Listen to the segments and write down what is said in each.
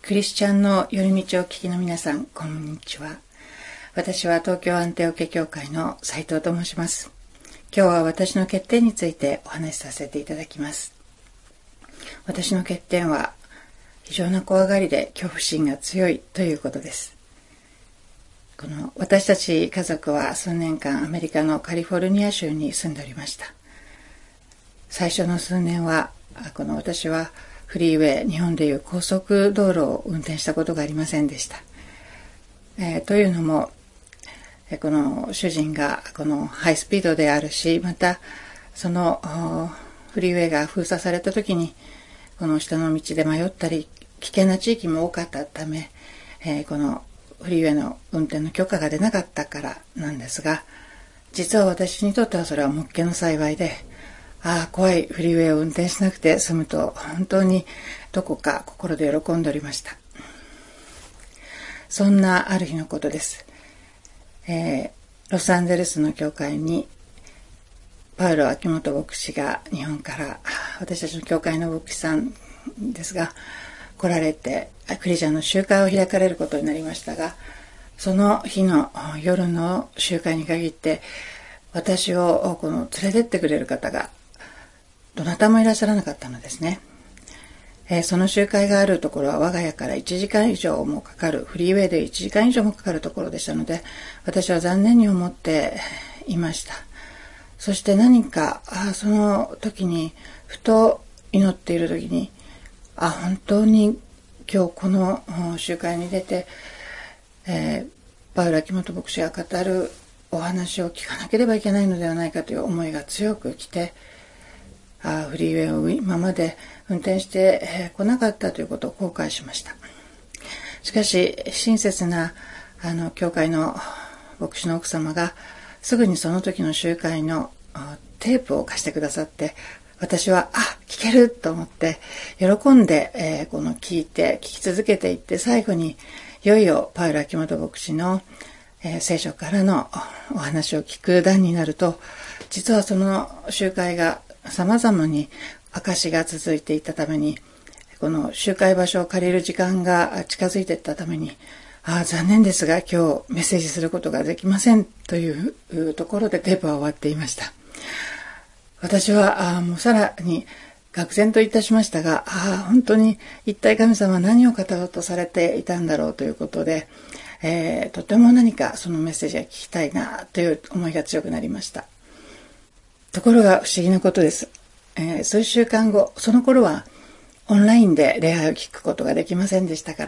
クリスチャンの寄り道を聞きの皆さん、こんにちは。私は東京アンテオケ教会の斉藤と申します。今日は私の欠点についてお話しさせていただきます。私の欠点は非常な怖がりで恐怖心が強いということです。私たち家族は数年間アメリカのカリフォルニア州に住んでおりました。最初の数年は私はフリーウェイ、日本でいう高速道路を運転したことがありませんでした。というのも、この主人がこのハイスピードであるし、またそのフリーウェイが封鎖された時にこの下の道で迷ったり危険な地域も多かったため、このフリーウェイの運転の許可が出なかったからなんですが、実は私にとってはそれはもっけの幸いで、怖いフリーウェイを運転しなくて済むと本当にどこか心で喜んでおりました。そんなある日のことです。ロサンゼルスの教会にパウロ秋元牧師が日本から私たちの教会の牧師さんですが来られてクリスチャンの集会を開かれることになりましたが、その日の夜の集会に限って私を連れてってくれる方がどなたもいらっしゃらなかったのですね。その集会があるところは我が家から1時間以上もかかる、フリーウェイで1時間以上もかかるところでしたので、私は残念に思っていました。そして何かその時にふと祈っている時に本当に今日この集会に出て、パウロ秋元牧師が語るお話を聞かなければいけないのではないかという思いが強く来て、フリーウェイを今まで運転してこなかったということを後悔しました。しかし親切な教会の牧師の奥様がすぐにその時の集会のテープを貸してくださって、私は聞けると思って喜んで、聞き続けていって、最後にいよいよパウロ秋元牧師の、聖書からのお話を聞く段になると、実はその集会が様々に証しが続いていたために、この集会場所を借りる時間が近づいていったために、残念ですが今日メッセージすることができませんというところでテープは終わっていました。私はもうさらに愕然といたしましたが、本当に一体神様は何を語ろうとされていたんだろうということで、とても何かそのメッセージが聞きたいなという思いが強くなりました。ところが不思議なことです。数週間後、その頃はオンラインで礼拝を聞くことができませんでしたから、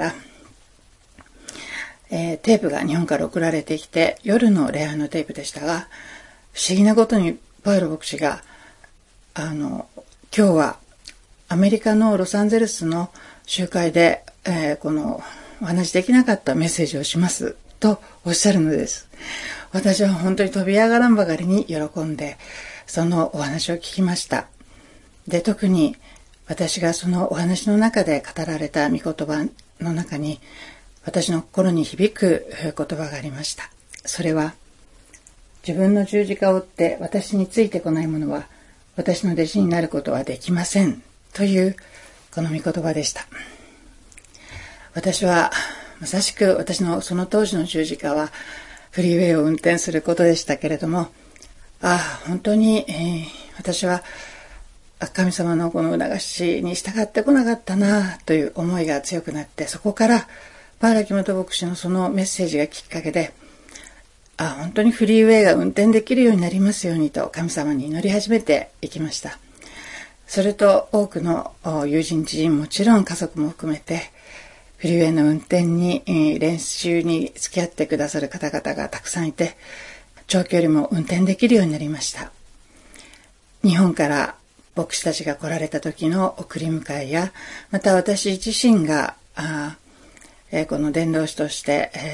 テープが日本から送られてきて、夜の礼拝のテープでしたが、不思議なことにパウロ牧師が今日はアメリカのロサンゼルスの集会で、このお話しできなかったメッセージをしますとおっしゃるのです。私は本当に飛び上がらんばかりに喜んでそのお話を聞きました。で、特に私がそのお話の中で語られた御言葉の中に私の心に響く言葉がありました。それは、自分の十字架を追って私についてこない者は私の弟子になることはできませんというこの御言葉でした。私はまさしく私のその当時の十字架はフリーウェイを運転することでしたけれども、本当に、私は神様のこの促しに従ってこなかったなという思いが強くなって、そこからパウロ秋元牧師のそのメッセージがきっかけで、本当にフリーウェイが運転できるようになりますようにと神様に祈り始めていきました。それと多くの友人知人、もちろん家族も含めてフリーウェイの運転に練習に付き合ってくださる方々がたくさんいて、長距離も運転できるようになりました。日本から牧師たちが来られた時の送り迎えや、また私自身がこの伝道師として、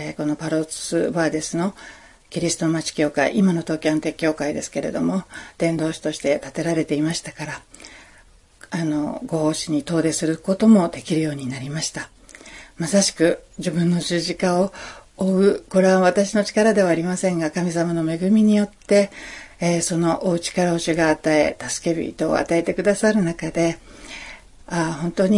このパロスバーデスのキリスト町教会、今の東京アンテ教会ですけれども、伝道師として建てられていましたから、ご奉仕に遠出することもできるようになりました。まさしく自分の十字架を追う、これは私の力ではありませんが、神様の恵みによって、その追う力を主が与え、助け人を与えてくださる中で、本当に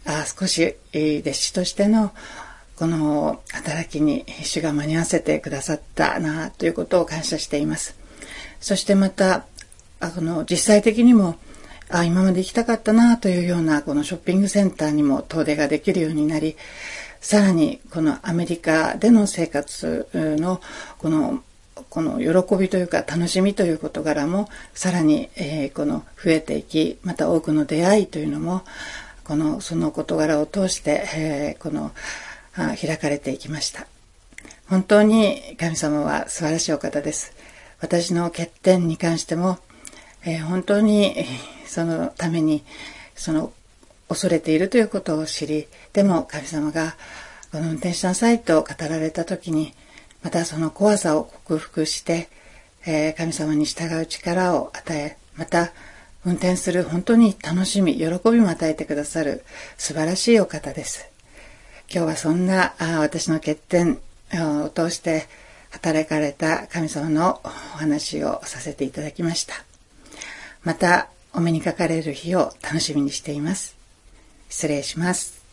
少し弟子としてのこの働きに主が間に合わせてくださったなということを感謝しています。そしてまた実際的にも今まで行きたかったなというようなこのショッピングセンターにも遠出ができるようになり、さらにこのアメリカでの生活のこの喜びというか楽しみという事柄もさらに増えていき、また多くの出会いというのもその事柄を通して開かれていきました。本当に神様は素晴らしいお方です。私の欠点に関しても、本当にそのために恐れているということを知り、でも神様が運転しなさいと語られた時に、またその怖さを克服して、神様に従う力を与え、また運転する本当に楽しみ、喜びも与えてくださる素晴らしいお方です。今日はそんな私の欠点を通して働かれた神様のお話をさせていただきました。またお目にかかれる日を楽しみにしています。失礼します。